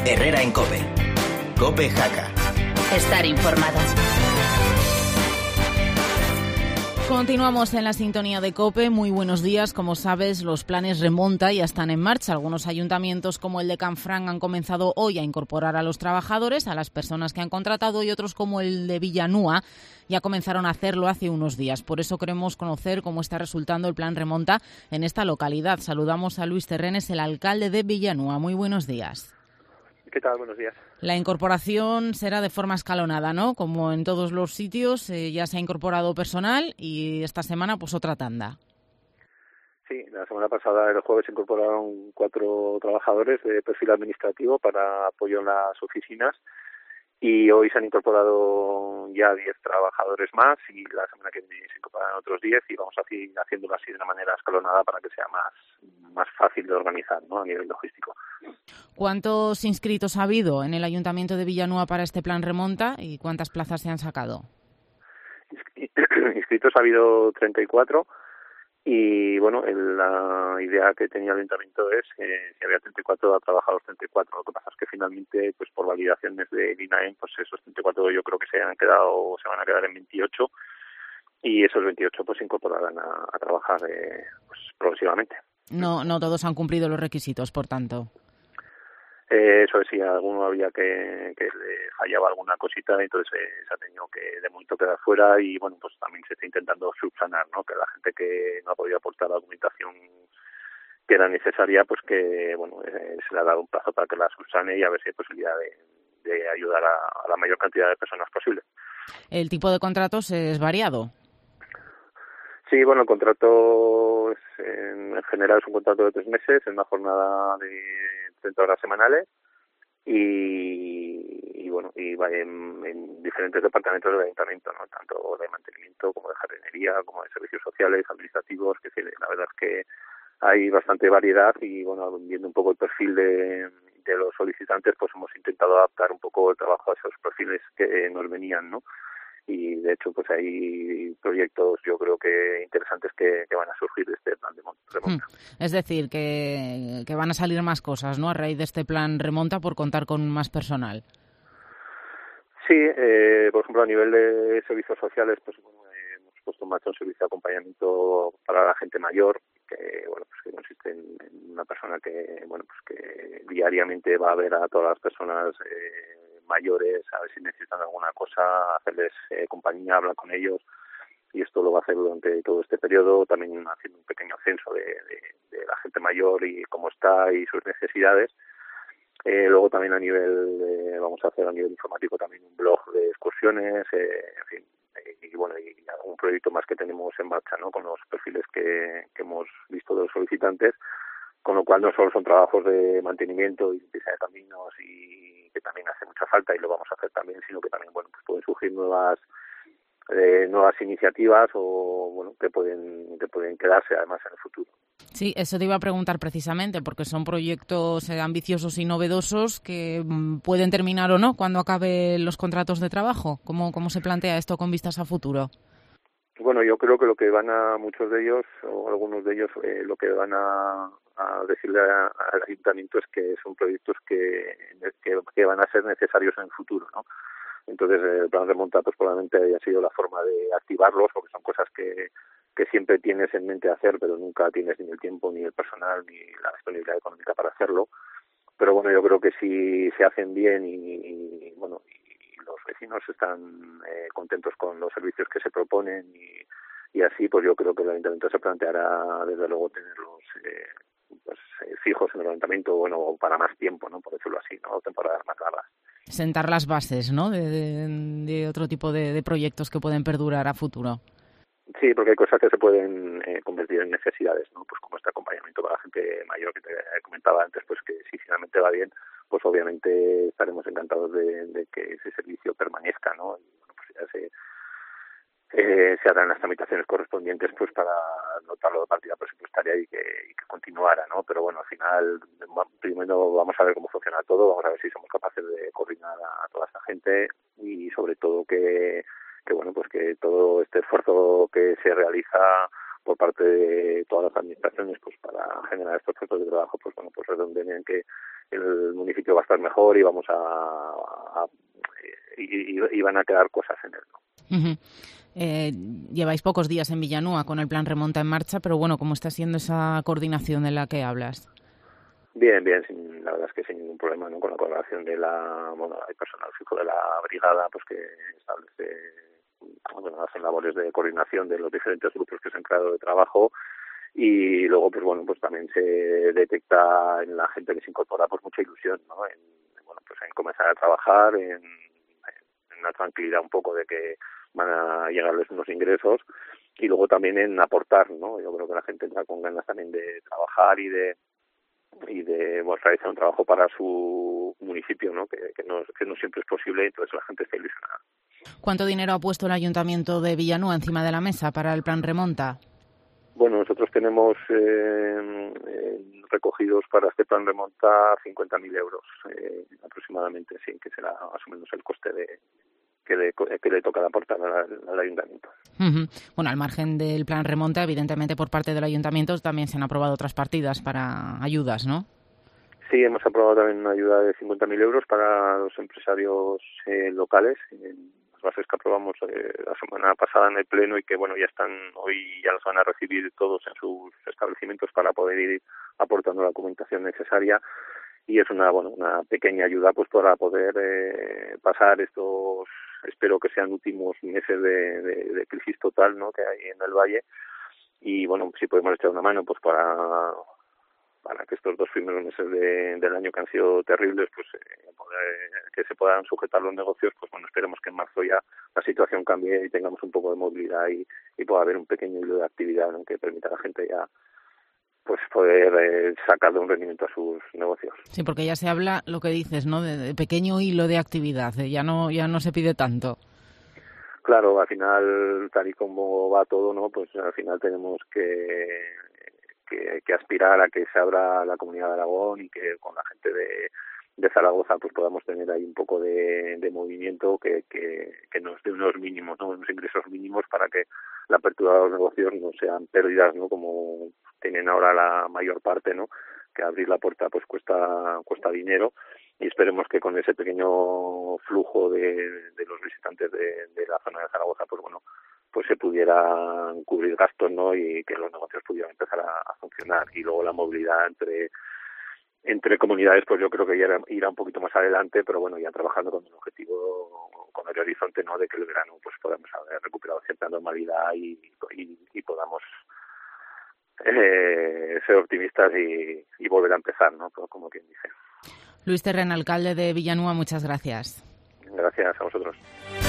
Herrera en COPE. COPE Jaca. Estar informado. Continuamos en la sintonía de COPE. Muy buenos días. Como sabes, los planes remonta ya están en marcha. Algunos ayuntamientos, como el de Canfranc, han comenzado hoy a incorporar a los trabajadores, a las personas que han contratado, y otros, como el de Villanúa, ya comenzaron a hacerlo hace unos días. Por eso queremos conocer cómo está resultando el plan remonta en esta localidad. Saludamos a Luis Terrenes, el alcalde de Villanúa. Muy buenos días. ¿Qué tal? Buenos días. La incorporación será de forma escalonada, ¿no? Como en todos los sitios, ya se ha incorporado personal y esta semana pues otra tanda. Sí, la semana pasada, el jueves, se incorporaron 4 trabajadores de perfil administrativo para apoyo en las oficinas, y hoy se han incorporado ya 10 trabajadores más, y la semana que viene se incorporarán otros 10, y vamos a seguir haciéndolo así de una manera escalonada para que sea más fácil de organizar, ¿no?, a nivel logístico. ¿Cuántos inscritos ha habido en el Ayuntamiento de Villanúa para este plan remonta y cuántas plazas se han sacado? Inscritos ha habido 34, y bueno, la idea que tenía el Ayuntamiento es si había 34, a trabajar los 34. Lo que pasa es que finalmente, pues por validaciones del INAEM, pues esos 34 yo creo que se van a quedar en 28, y esos 28 pues se incorporarán a trabajar pues progresivamente. No todos han cumplido los requisitos, por tanto. Eso sí, a alguno había que le fallaba alguna cosita, entonces se ha tenido que de momento quedar fuera, y bueno, pues también se está intentando subsanar, ¿no?, que la gente que no ha podido aportar la documentación que era necesaria, pues que bueno, se le ha dado un plazo para que la subsane, y a ver si hay posibilidad de ayudar a la mayor cantidad de personas posible. ¿El tipo de contratos es variado? Sí, bueno, el contrato en general es un contrato de 3 meses, en una jornada de 30 horas semanales, y bueno, y va en diferentes departamentos del ayuntamiento, ¿no?, tanto de mantenimiento como de jardinería, como de servicios sociales, administrativos, que la verdad es que hay bastante variedad, y bueno, viendo un poco el perfil de los solicitantes, pues hemos intentado adaptar un poco el trabajo a esos perfiles que nos venían, ¿no? Y de hecho pues hay proyectos, yo creo que interesantes, que van a surgir de este plan de remonta. Es decir, que van a salir más cosas, ¿no?, a raíz de este plan remonta, por contar con más personal. Sí, por ejemplo, a nivel de servicios sociales, pues bueno, hemos puesto en marcha un servicio de acompañamiento para la gente mayor, que bueno, pues que consiste en una persona que bueno, pues que diariamente va a ver a todas las personas mayores, a ver si necesitan alguna cosa, hacerles compañía, hablar con ellos, y esto lo va a hacer durante todo este periodo, también haciendo un pequeño censo de la gente mayor y cómo está y sus necesidades. Luego también vamos a hacer a nivel informático también un blog de excursiones, en fin, y bueno, y algún proyecto más que tenemos en marcha, ¿no?, con los perfiles que hemos visto de los solicitantes, con lo cual no solo son trabajos de mantenimiento y limpieza de caminos, y que también hace mucha falta y lo vamos a hacer también, sino que también bueno, pues pueden surgir nuevas iniciativas, o bueno, que pueden quedarse además en el futuro. Sí, eso te iba a preguntar precisamente, porque son proyectos ambiciosos y novedosos que pueden terminar o no cuando acaben los contratos de trabajo. ¿Cómo se plantea esto con vistas a futuro? Bueno, yo creo que lo que muchos de ellos, o algunos de ellos, lo que van a decirle al ayuntamiento es que son proyectos que van a ser necesarios en el futuro, ¿no? Entonces, el plan remonta pues probablemente haya sido la forma de activarlos, porque son cosas que siempre tienes en mente hacer, pero nunca tienes ni el tiempo, ni el personal, ni la disponibilidad económica para hacerlo. Pero bueno, yo creo que si se hacen bien y bueno, y los vecinos están contentos con los servicios que se proponen, y así, pues yo creo que el ayuntamiento se planteará desde luego tenerlos fijos en el ayuntamiento, bueno, para más tiempo, ¿no?, por decirlo así, ¿no?, temporadas más largas. Sentar las bases, ¿no?, de otro tipo de proyectos que pueden perdurar a futuro. Sí, porque hay cosas que se pueden convertir en necesidades, ¿no?, pues como este acompañamiento para la gente mayor que te comentaba antes, pues que si finalmente va bien, pues obviamente estaremos encantados de que ese servicio permanezca, ¿no?, y bueno, pues ya se harán las tramitaciones correspondientes pues para anotarlo de partida presupuestaria y que continuara, ¿no? Pero bueno, al final primero vamos a ver cómo funciona todo, vamos a ver si somos capaces de coordinar a toda esta gente, y sobre todo que bueno, pues que todo este esfuerzo que se realiza por parte de todas las administraciones pues para generar estos puestos de trabajo, pues bueno, pues redondeen en que el municipio va a estar mejor y vamos y van a quedar cosas en él, ¿no? Uh-huh. Lleváis pocos días en Villanúa con el plan Remonta en marcha, pero bueno, ¿cómo está siendo esa coordinación de la que hablas? Bien, la verdad es que sin ningún problema, ¿no? Con la colaboración hay personal fijo de la brigada, pues que hacen labores de coordinación de los diferentes grupos que se han creado de trabajo, y luego pues también se detecta en la gente que se incorpora pues mucha ilusión, ¿no? En comenzar a trabajar, en una tranquilidad un poco de que van a llegarles unos ingresos, y luego también en aportar, ¿no? Yo creo que la gente entra con ganas también de trabajar y de realizar un trabajo para su municipio, ¿no? Que no siempre es posible, entonces la gente está ilusionada. ¿Cuánto dinero ha puesto el Ayuntamiento de Villanúa encima de la mesa para el plan Remonta? Bueno, nosotros tenemos recogidos para este plan Remonta 50.000 euros aproximadamente, sí, que será más o menos el coste que le toca aportar al ayuntamiento. Uh-huh. Bueno, al margen del plan Remonta, evidentemente por parte del ayuntamiento también se han aprobado otras partidas para ayudas, ¿no? Sí, hemos aprobado también una ayuda de 50.000 euros para los empresarios locales, las bases que aprobamos la semana pasada en el Pleno, y que ya están hoy, ya los van a recibir todos en sus establecimientos para poder ir aportando la documentación necesaria. Y es una pequeña ayuda pues para poder pasar estos, espero que sean últimos meses de crisis total, ¿no?, que hay en el Valle, y si podemos echar una mano pues para que estos 2 primeros meses del año, que han sido terribles, pues que se puedan sujetar los negocios, pues esperemos que en marzo ya la situación cambie y tengamos un poco de movilidad y pueda haber un pequeño hilo de actividad, ¿no?, que permita a la gente ya pues poder sacarle un rendimiento a sus negocios. Sí, porque ya se habla, lo que dices, ¿no?, de pequeño hilo de actividad, ya no se pide tanto. Claro, al final, tal y como va todo, ¿no?, pues al final tenemos que aspirar a que se abra la Comunidad de Aragón, y que con la gente de Zaragoza pues podamos tener ahí un poco de movimiento que nos dé unos mínimos, ¿no?, unos ingresos mínimos, para que la apertura de los negocios no sean pérdidas, ¿no?, como tienen ahora la mayor parte, ¿no?, que abrir la puerta pues cuesta dinero, y esperemos que con ese pequeño flujo de los visitantes de la zona de Zaragoza pues se pudieran cubrir gastos, ¿no?, y que los negocios pudieran empezar a funcionar. Y luego la movilidad entre comunidades, pues yo creo que ya irá un poquito más adelante, pero ya trabajando con el objetivo, con el horizonte, ¿no?, de que el verano pues podamos haber recuperado cierta normalidad y podamos ser optimistas y volver a empezar, ¿no?, como quien dice. Luis Terren, alcalde de Villanúa, muchas gracias. Gracias a vosotros.